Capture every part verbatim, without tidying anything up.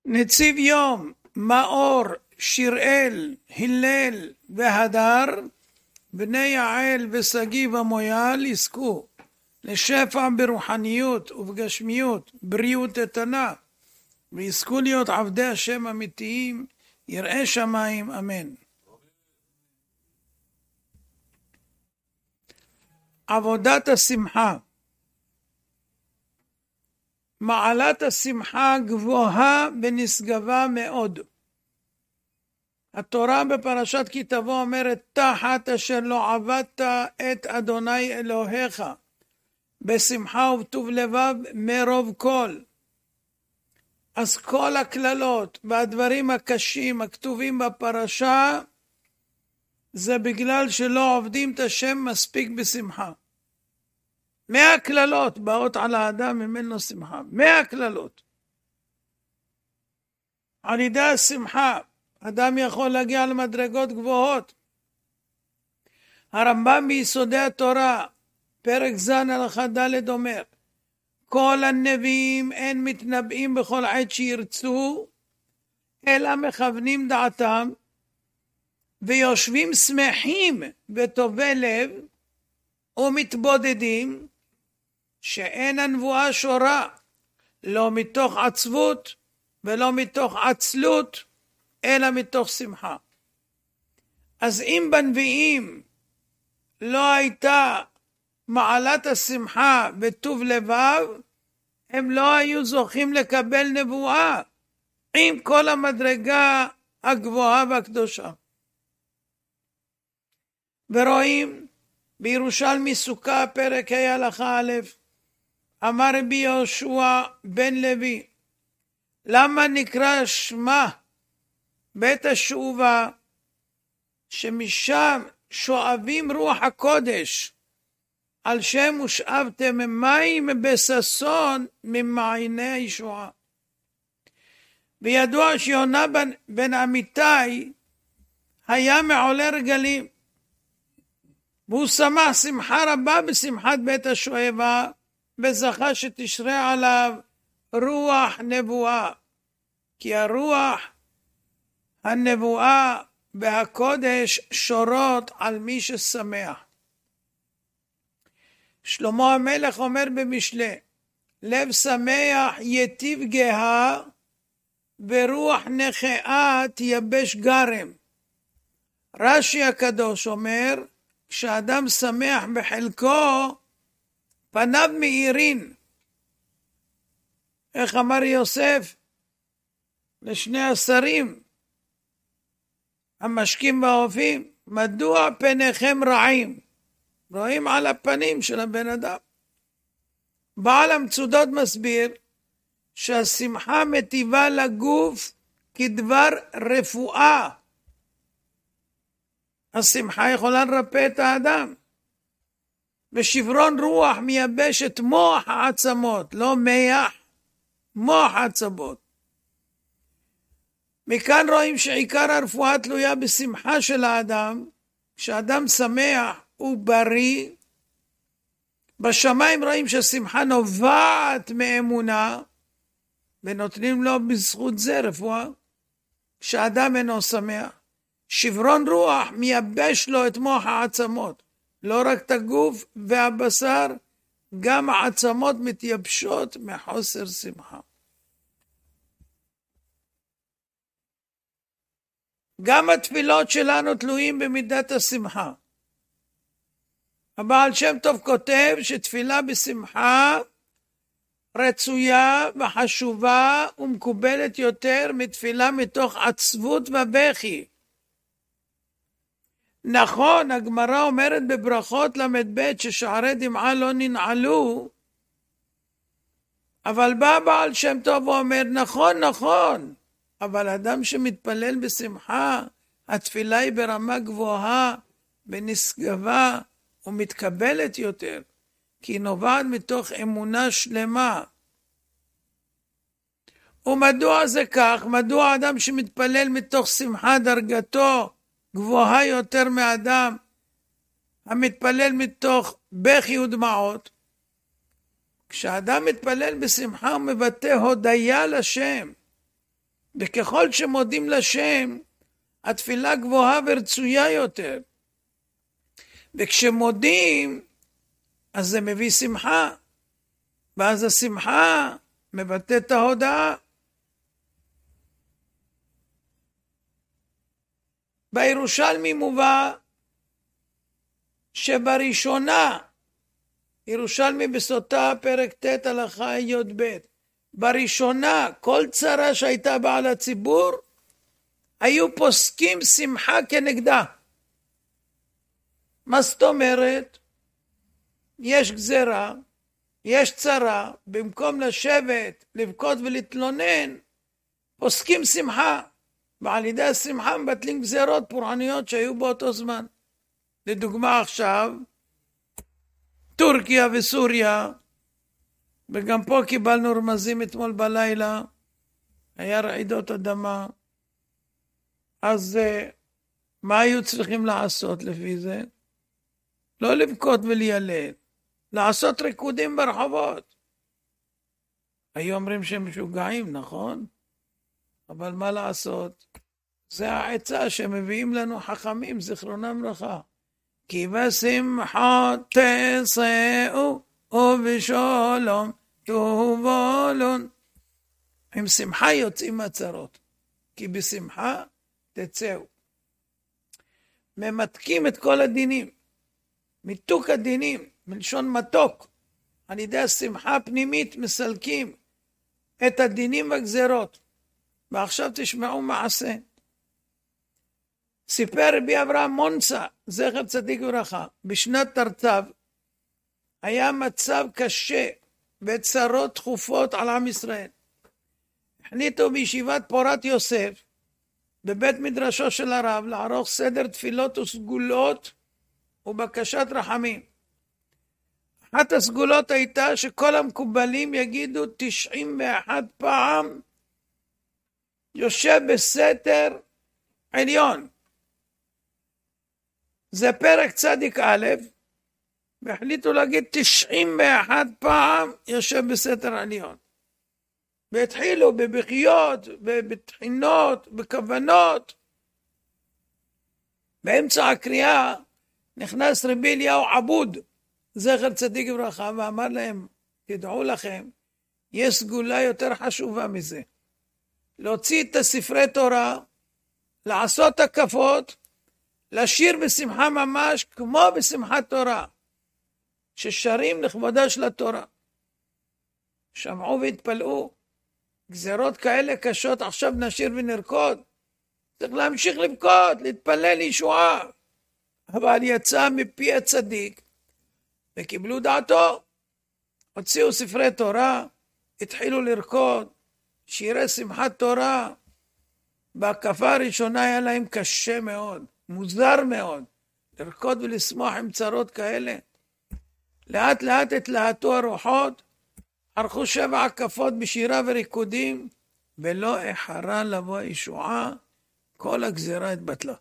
נציב יום, מאור, שיראל, הלל והדר, בני יעל ושגיב המויאל יזכו לשפע ברוחניות ובגשמיות, בריאות איתנה, ויזכו להיות עבדי השם אמיתיים, יראי שמיים, אמן. עבודת השמחה. מעלת השמחה גבוהה ונשגבה מאוד. התורה בפרשת כי תבוא אומרת, תחת אשר לא עבדת את אדוני אלוהיך, בשמחה ובטוב לבב מרוב כל. אז כל הכללות והדברים הקשים הכתובים בפרשה, זה בגלל שלא עובדים את השם מספיק בשמחה. מאה כללות באות על האדם ממנו שמחה. מאה כללות. על ידי השמחה, אדם יכול להגיע למדרגות גבוהות. הרמב"ם ביסודי התורה, פרק ז' הלכה ד' אומר, כל הנביאים אין מתנבאים בכל עת שירצו, אלא מכוונים דעתם, ויושבים שמחים וטובי לב, ומתבודדים, שאין הנבואה שורה, לא מתוך עצבות, ולא מתוך עצלות, אלא מתוך שמחה. אז אם בנביאים לא הייתה מעלת השמחה וטוב לבב, הם לא היו זוכים לקבל נבואה, עם כל המדרגה הגבוהה והקדושה. ורואים בירושלמי סוכה פרק ה' הלכה א', אמר רבי יהושע בן לוי, למה נקרא שמה בית השאובה, שמשם שואבים רוח הקודש, על שם ושאבתם מים בששון ממעייני הישועה. וידוע שיונה בן, בן אמיתי היה מעולה רגלים, והוא שמח שמחה רבה בשמחת בית השואבה, וזכה שתשרה עליו רוח נבואה, כי הרוח הנבואה והקודש שורות על מי ששמח. שלמה המלך אומר במשלי, לב שמח יטיב גאה, ורוח נכאה תייבש גרם. רש"י הקדוש אומר, כשאדם שמח בחלקו, פניו מאירין. איך אמר יוסף לשני השרים המשקים והאופים, מדוע פניכם רעים? רואים על הפנים של הבן אדם. בעל המצודות מסביר שהשמחה מטיבה לגוף כדבר רפואה. השמחה יכולה לרפא את האדם. ושברון רוח מייבש את מוח העצמות, לא מח, מוח העצמות. מכאן רואים שעיקר הרפואה תלויה בשמחה של האדם. כשאדם שמח הוא בריא. בשמיים רואים שהשמחה נובעת מאמונה, ונותנים לו בזכות זה רפואה. כשאדם אינו שמח, שברון רוח מייבש לו את מוח העצמות. לא רק את הגוף והבשר, גם העצמות מתייבשות מחוסר שמחה. גם התפילות שלנו תלויים במידת השמחה. הבעל שם טוב כותב שתפילה בשמחה רצויה וחשובה ומקובלת יותר מתפילה מתוך עצבות ובכי. נכון, הגמרא אומרת בברכות למד ב' ששערי דמעה לא ננעלו, אבל בא בעל שם טוב ואומר, נכון, נכון, אבל אדם שמתפלל בשמחה, התפילה היא ברמה גבוהה ונשגבה ומתקבלת יותר, כי היא נובעת מתוך אמונה שלמה. ומדוע זה כך? מדוע אדם שמתפלל מתוך שמחה דרגתו גבוהה יותר מאדם המתפלל מתוך בכי ודמעות? כשאדם מתפלל בשמחה הוא מבטא הודיה לשם, וככל שמודים לשם, התפילה גבוהה ורצויה יותר. וכשמודים, אז זה מביא שמחה, ואז השמחה מבטא את ההודעה. בירושלמי מובא שבראשונה, ירושלמי בסוטה פרק ט' הלכה י"ב, בראשונה כל צרה שהייתה בעל הציבור, היו פוסקים שמחה כנגדה. מה זאת אומרת? יש גזרה, יש צרה, במקום לשבת, לבכות ולהתלונן, פוסקים שמחה, ועל ידי השמחה מבטלים גזרות פורעניות שהיו באותו זמן. לדוגמה עכשיו, טורקיה וסוריה, וגם פה קיבלנו רמזים אתמול בלילה, היה רעידות אדמה, אז מה היו צריכים לעשות לפי זה? לא לבכות וליילל, לעשות ריקודים ברחובות. היו אומרים שהם משוגעים, נכון? אבל מה לעשות? זה העצה שמביאים לנו חכמים, זיכרונם לברכה. כי בשמחה תצאו ובשלום תובלון. עם שמחה יוצאים מהצרות, כי בשמחה תצאו. ממתקים את כל הדינים, מיתוק הדינים, מלשון מתוק. על ידי השמחה הפנימית מסלקים את הדינים והגזרות. ועכשיו תשמעו מעשה. סיפר רבי אברהם מונצה, זכר צדיק וברכה, בשנת תרצ"ו, היה מצב קשה וצרות תכופות על עם ישראל. החליטו בישיבת פורת יוסף, בבית מדרשו של הרב, לערוך סדר תפילות וסגולות ובקשת רחמים. אחת הסגולות הייתה שכל המקובלים יגידו תשעים ואחת פעם יושב בסתר עליון. זה פרק צדיק א', והחליטו להגיד תשעים ואחת פעם יושב בסתר עליון. והתחילו בבכיות, בתחינות, בכוונות. באמצע הקריאה נכנס רבי אליהו עבוד, זכר צדיק וברכה, ואמר להם, תדעו לכם, יש סגולה יותר חשובה מזה. להוציא את הספרי תורה, לעשות הקפות, לשיר בשמחה ממש כמו בשמחת תורה, ששרים לכבודה של התורה. שמעו והתפלאו, גזרות כאלה קשות, עכשיו נשיר ונרקוד. צריך להמשיך לבכות, להתפלל לישועה. אבל יצא מפי הצדיק, וקיבלו דעתו, הוציאו ספרי תורה, התחילו לרקוד, שירי שמחת תורה. בהקפה הראשונה היה להם קשה מאוד, מוזר מאוד, לרקוד ולשמוח עם צרות כאלה. לאט לאט התלהטו הרוחות, ערכו שבע הקפות בשירה וריקודים, ולא איחרה לבוא הישועה, כל הגזירה התבטלה.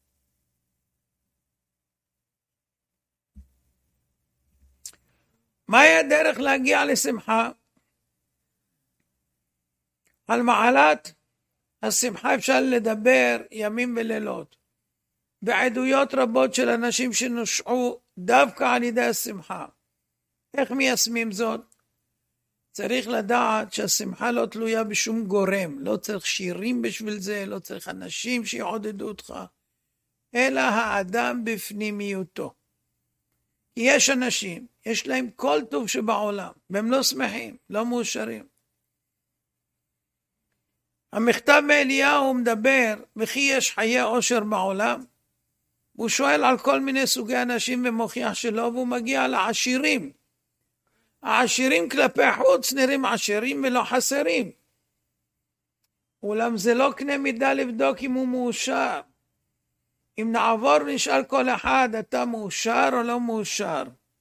מהי הדרך להגיע לשמחה? על מעלת השמחה אפשר לדבר ימים ולילות. בעדויות רבות של אנשים שנושעו דווקא על ידי השמחה. איך מיישמים זאת? צריך לדעת שהשמחה לא תלויה בשום גורם. לא צריך שירים בשביל זה, לא צריך אנשים שיעודדו אותך, אלא האדם בפנימיותו. יש אנשים, יש להם כל טוב שבעולם, והם לא שמחים, לא מאושרים. המכתב מאליהו מדבר, וכי יש חיי עושר בעולם? הוא שואל על כל מיני סוגי אנשים ומוכיח שלא, והוא מגיע לעשירים. העשירים כלפי חוץ נראים עשירים ולא חסרים. אולם זה לא קנה מידה לבדוק אם הוא מאושר. אם נעבור נשאל כל אחד, אתה מאושר או לא מאושר?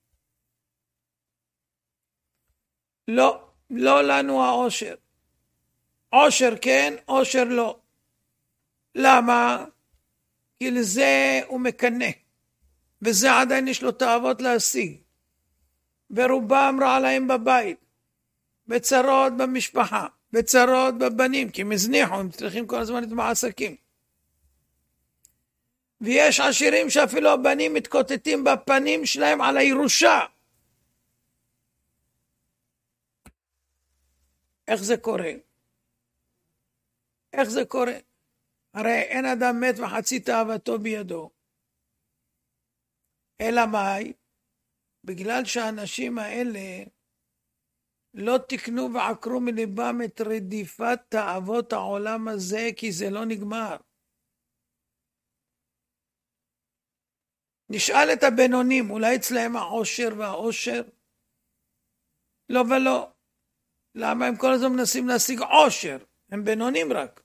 לא, לא לנו העושר. עושר כן, עושר לא. למה? כי לזה הוא מקנה, וזה עדיין יש לו תאוות להשיג. ורובם רע להם בבית, בצרות במשפחה, בצרות בבנים, כי הם הזניחו, הם צריכים כל הזמן את מעסקים. ויש עשירים שאפילו הבנים מתקוטטים בפנים שלהם על הירושה. איך זה קורה? איך זה קורה? הרי אין אדם מת וחצי תאוותו בידו. אלא מאי? בגלל שהאנשים האלה לא תקנו ועקרו מליבם את רדיפת תאוות העולם הזה, כי זה לא נגמר. נשאל את הבינונים, אולי אצלהם העושר והעושר? לא ולא. למה הם כל הזמן מנסים להשיג עושר? הם בינונים רק.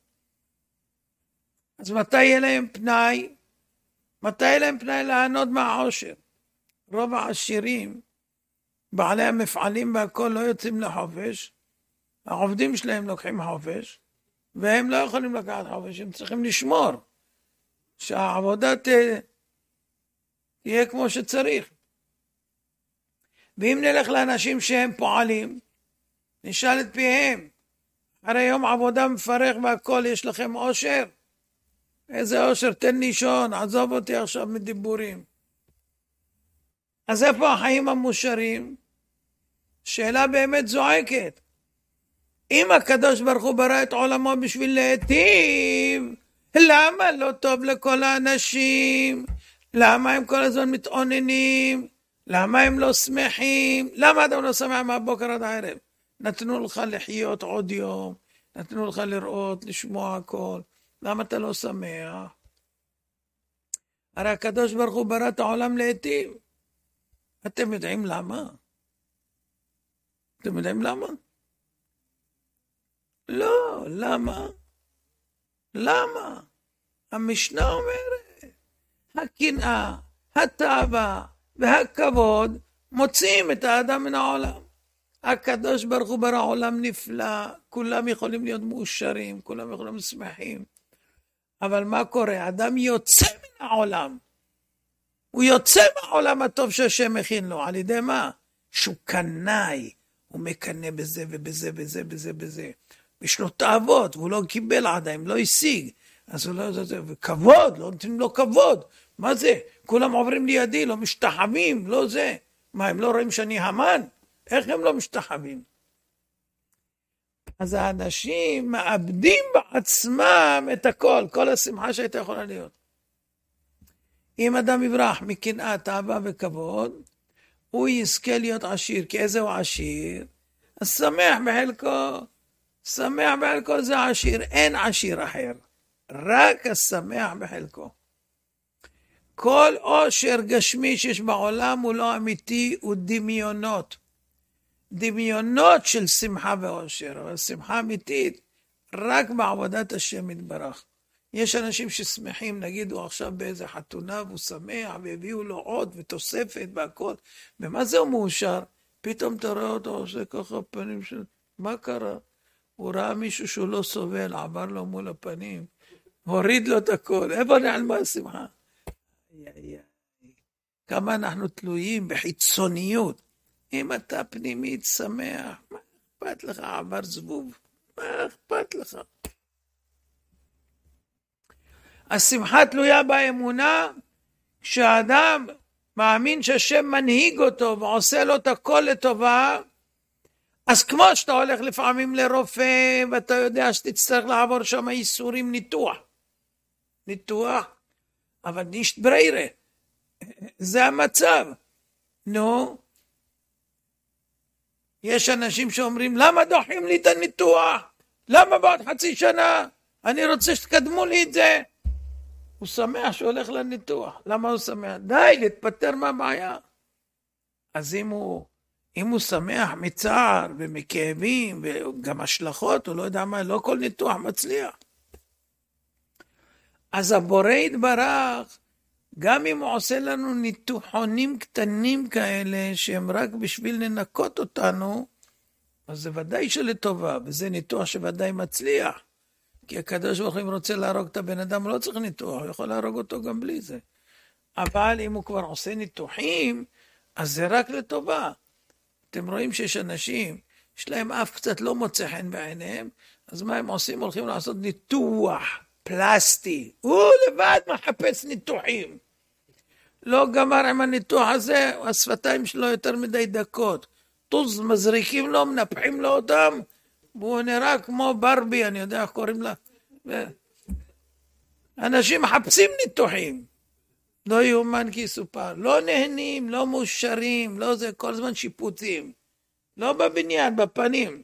אז מתי יהיה להם פנאי? מתי יהיה להם פנאי לענות מהעושר? רוב העשירים, בעלי המפעלים והכל לא יוצאים לחופש, העובדים שלהם לוקחים חופש, והם לא יכולים לקחת חופש, הם צריכים לשמור שהעבודה תהיה כמו שצריך. ואם נלך לאנשים שהם פועלים, נשאל את פיהם, הרי יום עבודה מפרך והכל, יש לכם עושר? איזה עושר? תן לישון, עזוב אותי עכשיו מדיבורים. אז איפה החיים המושרים? שאלה באמת זועקת. אם הקדוש ברוך הוא ברא את עולמו בשביל להיטיב, למה לא טוב לכל האנשים? למה הם כל הזמן מתעוננים? למה הם לא שמחים? למה אדם לא שמח מהבוקר עד הערב? נתנו לך לחיות עוד יום, נתנו לך לראות, לשמוע הכל. למה אתה לא שמח? הרי הקדוש ברוך הוא ברא את העולם להיטיב. אתם יודעים למה? אתם יודעים למה? לא, למה? למה? המשנה אומרת, הקנאה, התאווה והכבוד מוציאים את האדם מן העולם. הקדוש ברוך הוא ברא עולם נפלא, כולם יכולים להיות מאושרים, כולם יכולים להיות שמחים. אבל מה קורה? האדם יוצא מן העולם. הוא יוצא מהעולם הטוב שהשם מכין לו. על ידי מה? שהוא קנאי. הוא מקנא בזה ובזה ובזה ובזה ובזה. יש לו תאוות, והוא לא קיבל עדיין, לא השיג. אז הוא לא... וכבוד, לא נותנים לו כבוד. מה זה? כולם עוברים לידי, לא משתחווים, לא זה. מה, הם לא רואים שאני המן? איך הם לא משתחווים? אז האנשים מאבדים בעצמם את הכל, כל השמחה שהייתה יכולה להיות. אם אדם יברח מקנאה, תאווה וכבוד, הוא יזכה להיות עשיר. כי איזה הוא עשיר? אז שמח בחלקו. שמח בחלקו זה עשיר. אין עשיר אחר. רק השמח בחלקו. כל עושר גשמי שיש בעולם הוא לא אמיתי, הוא דמיונות. דמיונות של שמחה ועושר. אבל שמחה אמיתית רק בעבודת השם יתברך. יש אנשים ששמחים, נגיד הוא עכשיו באיזה חתונה והוא שמח והביאו לו עוד ותוספת והכל. ומה זה הוא מאושר? פתאום תראה אותו עושה ככה פנים של... מה קרה? הוא ראה מישהו שהוא לא סובל, עבר לו מול הפנים, הוריד לו את הכל. איפה נעלמה השמחה? כמה אנחנו תלויים בחיצוניות. אם אתה פנימית שמח, מה אכפת לך? עבר זבוב, מה אכפת לך? השמחה תלויה באמונה. כשאדם מאמין שהשם מנהיג אותו ועושה לו את הכל לטובה, אז כמו שאתה הולך לפעמים לרופא ואתה יודע שתצטרך לעבור שם איסורים, ניתוח ניתוח אבל נישט בריירה, זה המצב. נו, יש אנשים שאומרים, למה דוחים לי את הניתוח? למה בעוד חצי שנה? אני רוצה שתקדמו לי את זה. הוא שמח שהולך לניתוח. למה הוא שמח? די, להתפטר מהבעיה. אז אם הוא, אם הוא שמח מצער ומכאבים וגם השלכות, הוא לא יודע מה, לא כל ניתוח מצליח. אז הבורא יתברך, גם אם הוא עושה לנו ניתוחונים קטנים כאלה, שהם רק בשביל לנקות אותנו, אז זה ודאי שלטובה, וזה ניתוח שוודאי מצליח. כי הקדוש ברוך הוא רוצה להרוג את הבן אדם, לא צריך ניתוח, הוא יכול להרוג אותו גם בלי זה. אבל אם הוא כבר עושה ניתוחים, אז זה רק לטובה. אתם רואים שיש אנשים יש להם אף קצת לא מוצא חן בעיניהם, אז מה הם עושים? הולכים לעשות ניתוח פלסטי. הוא לבד מחפש ניתוחים. לא גמר עם הניתוח הזה, השפתיים שלו יותר מדי דקות. טוז מזריקים לו, מנפחים לו אותם, והוא נראה כמו ברבי, אני יודע איך קוראים לה. אנשים מחפשים ניתוחים. לא יאומן כי יסופר. לא נהנים, לא מאושרים, לא זה, כל זמן שיפוצים. לא בבניין, בפנים.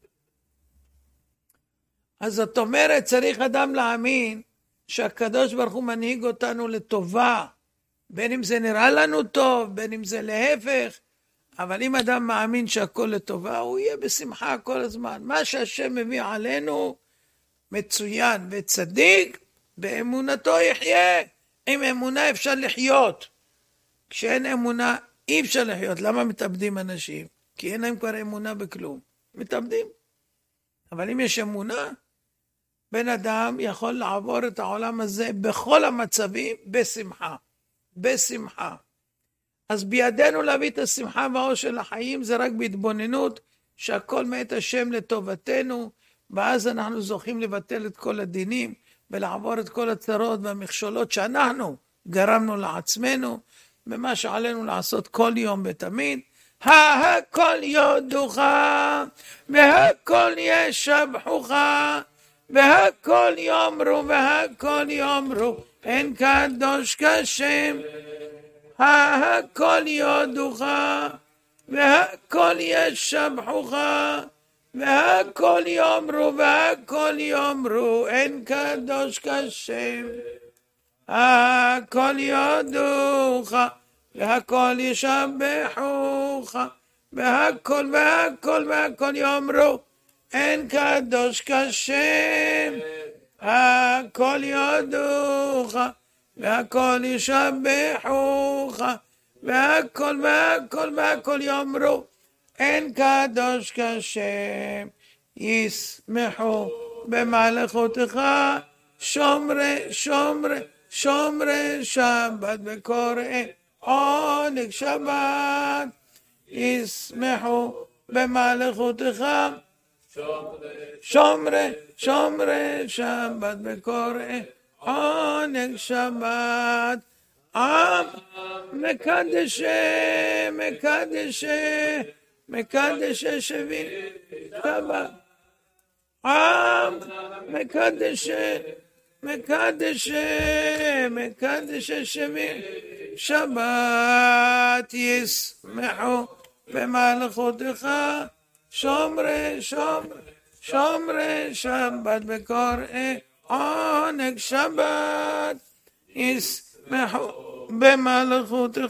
אז זאת אומרת, צריך אדם להאמין שהקדוש ברוך הוא מנהיג אותנו לטובה. בין אם זה נראה לנו טוב, בין אם זה להפך. אבל אם אדם מאמין שהכל לטובה, הוא יהיה בשמחה כל הזמן. מה שהשם מביא עלינו מצוין וצדיק, באמונתו יחיה. עם אמונה אפשר לחיות. כשאין אמונה אי אפשר לחיות. למה מתאבדים אנשים? כי אין להם כבר אמונה בכלום. מתאבדים. אבל אם יש אמונה, בן אדם יכול לעבור את העולם הזה בכל המצבים בשמחה. בשמחה. אז בידינו להביא את השמחה והאושר לחיים, זה רק בהתבוננות שהכל מאת השם לטובתנו, ואז אנחנו זוכים לבטל את כל הדינים ולעבור את כל הצרות והמכשולות שאנחנו גרמנו לעצמנו, במה שעלינו לעשות כל יום ותמיד. הכל יודוך והכל ישבחוך והכל יאמרו והכל יאמרו אין קדוש כשם. הכל יודוך והכל ישבחוך והכל יאמרו והכל יאמרו אין קדוש כשם. הכל יודוך והכל ישבחוך והכל והכל והכל יאמרו אין קדוש כשם. הכל יודוך והכל ישבחוך והכל והכל והכל יאמרו אין קדוש כשם. ישמחו במלכותך שומרי שומרי שומרי שבת וקוראי עונג שבת. ישמחו במלכותך שומרי שומרי שבת וקוראי עונג שבת. עם מקדש מקדש מקדש שביל שבת. עם מקדש מקדש מקדש שביל שבת. ישמחו במלכותך שומרי שומרי שומרי שבת וקוראי עונג שבת. ישמחו במלכותך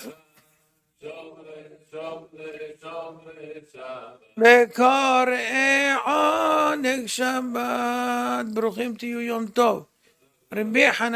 וקוראי עונג שבת. ברוכים תהיו, יום טוב. רבי חנן